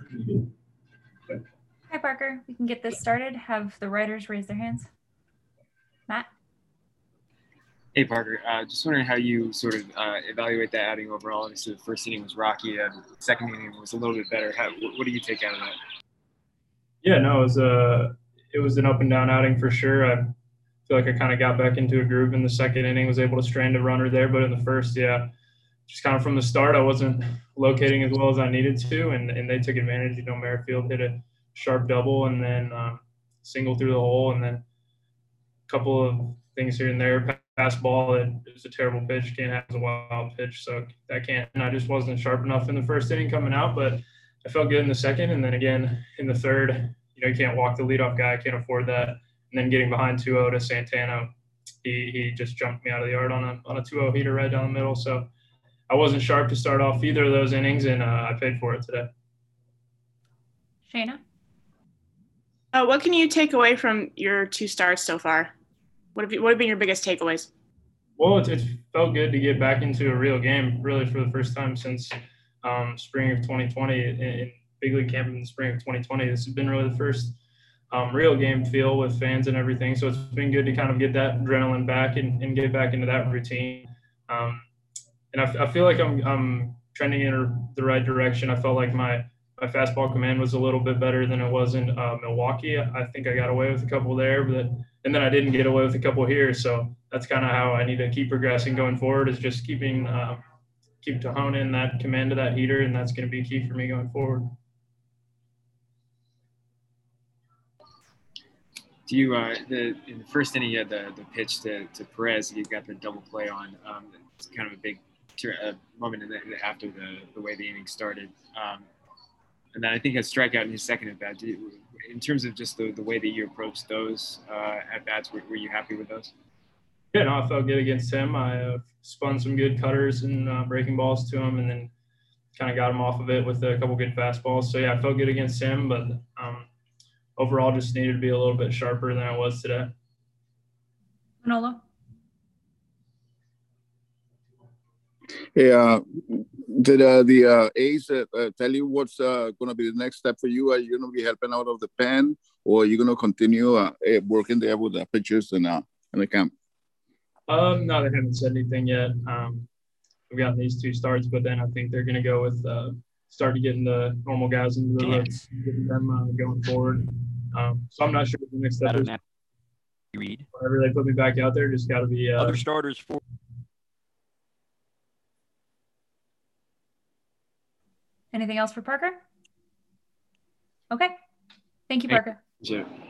Hi, Parker. We can get this started. Have the writers raise their hands. Matt? Hey, Parker. Just wondering how you sort of evaluate that outing overall. Obviously, the first inning was rocky. The second inning was a little bit better. What do you take out of that? Yeah, no, it was an up and down outing for sure. I feel like I kind of got back into a groove in the second inning, was able to strand a runner there, but in the first, yeah, just kind of from the start, I wasn't locating as well as I needed to, and they took advantage. Merrifield hit a sharp double and then single through the hole, and then a couple of things here and there. Pass ball, it was a terrible pitch. Can't have a wild pitch, so that can't. And I just wasn't sharp enough in the first inning coming out, but I felt good in the second, and then again in the third. You can't walk the leadoff guy. I can't afford that. And then getting behind 2-0 to Santana, he just jumped me out of the yard on a 2-0 heater right down the middle. So I wasn't sharp to start off either of those innings, and I paid for it today. Shayna? What can you take away from your two starts so far? What have been your biggest takeaways? Well, it felt good to get back into a real game, really, for the first time since spring of 2020 in big league camp in the spring of 2020. This has been really the first real game feel with fans and everything. So it's been good to kind of get that adrenaline back and get back into that routine. And I feel like I'm trending in the right direction. I felt like my fastball command was a little bit better than it was in Milwaukee. I think I got away with a couple there, and then I didn't get away with a couple here. So that's kind of how I need to keep progressing going forward, is just keep to hone in that command of that heater, and that's going to be key for me going forward. Do you in the first inning you had the pitch to Perez, you got the double play on. It's kind of a big moment after the way the inning started. And then I think a strikeout in his second at bat. In terms of just the way that you approached those at bats, were you happy with those? Yeah, no, I felt good against him. I spun some good cutters and breaking balls to him, and then kind of got him off of it with a couple good fastballs. So yeah, I felt good against him, but overall just needed to be a little bit sharper than I was today. Manolo? Hey, did the A's tell you what's going to be the next step for you? Are you going to be helping out of the pen, or are you going to continue working there with the pitchers and in the camp? No, they haven't said anything yet. We've gotten these two starts, but then I think they're going to go with starting getting the normal guys into the rotation, getting them going forward. So I'm not sure what the next step is. Whenever they put me back out there, just got to be other starters for. Anything else for Parker? Okay. Thank you, Parker. Thank you.